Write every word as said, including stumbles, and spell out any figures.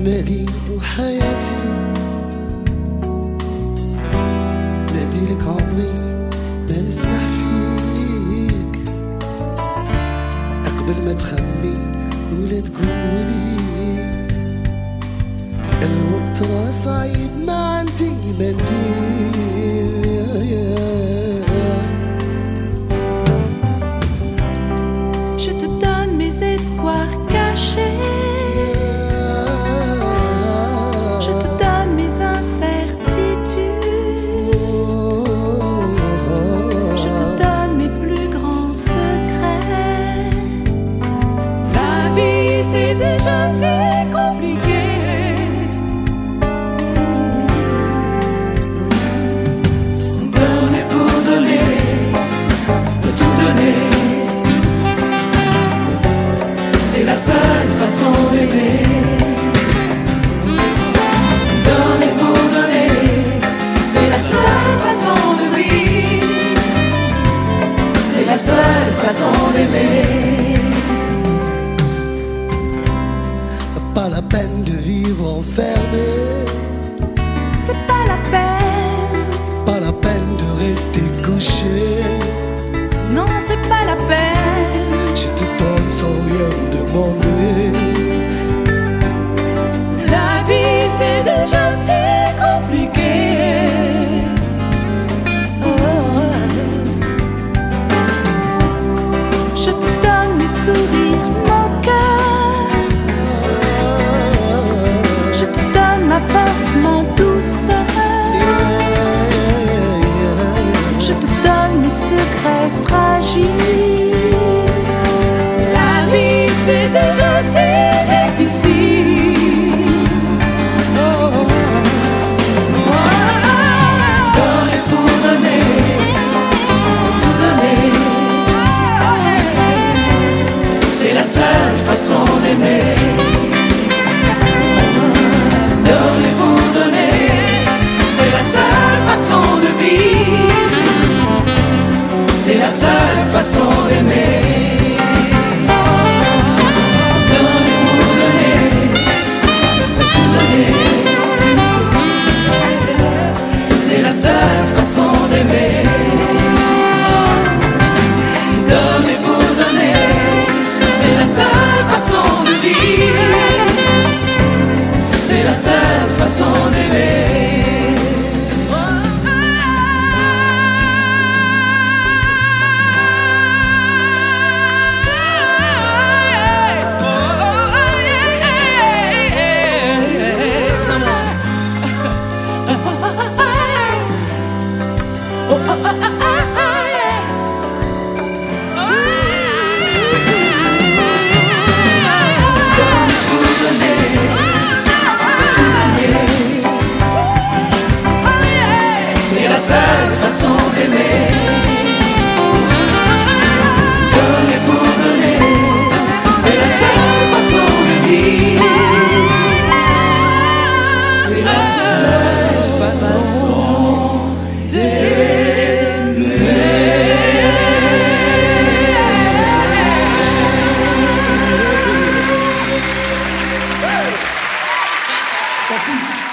مالي وحياتي ناديلك عمري ما نسمح فيك قبل ما تخمي ولا تقولي الوقت راه صعيب ما عندي ما ندير يا يا Je te donne mes espoirs cachés. Je te donne mes incertitudes. Je te donne mes plus grands secrets. La vie c'est déjà si compliqué. Donner pour donner, tout donner. C'est la seule façon d'aimer. Donner pour donner, c'est la seule façon de vivre. C'est la seule façon d'aimer. Pas la peine de vivre enfermé. C'est pas la peine. Pas la peine de rester couché. Non, c'est pas la peine. Je te donne sans rien me demander. La vie c'est déjà si compliqué. Oh. Je te donne mes sourires, mon cœur. Je te donne ma force, ma douceur. Je te donne mes secrets fragiles. La vie c'est déjà si difficile. Oh, oh, oh. Donner pour donner, tout donner. C'est la seule façon d'aimer. Donner pour donner, c'est la seule façon de vivre. C'est la seule façon d'aimer. Donner pour donner, tout donner. C'est la seule façon d'aimer. Donner pour donner, c'est la seule façon de vivre. C'est la seule façon d'aimer. C'est la seule façon d'aimer. Donner pour donner, c'est la seule façon de vivre. C'est la seule façon d'aimer. Merci.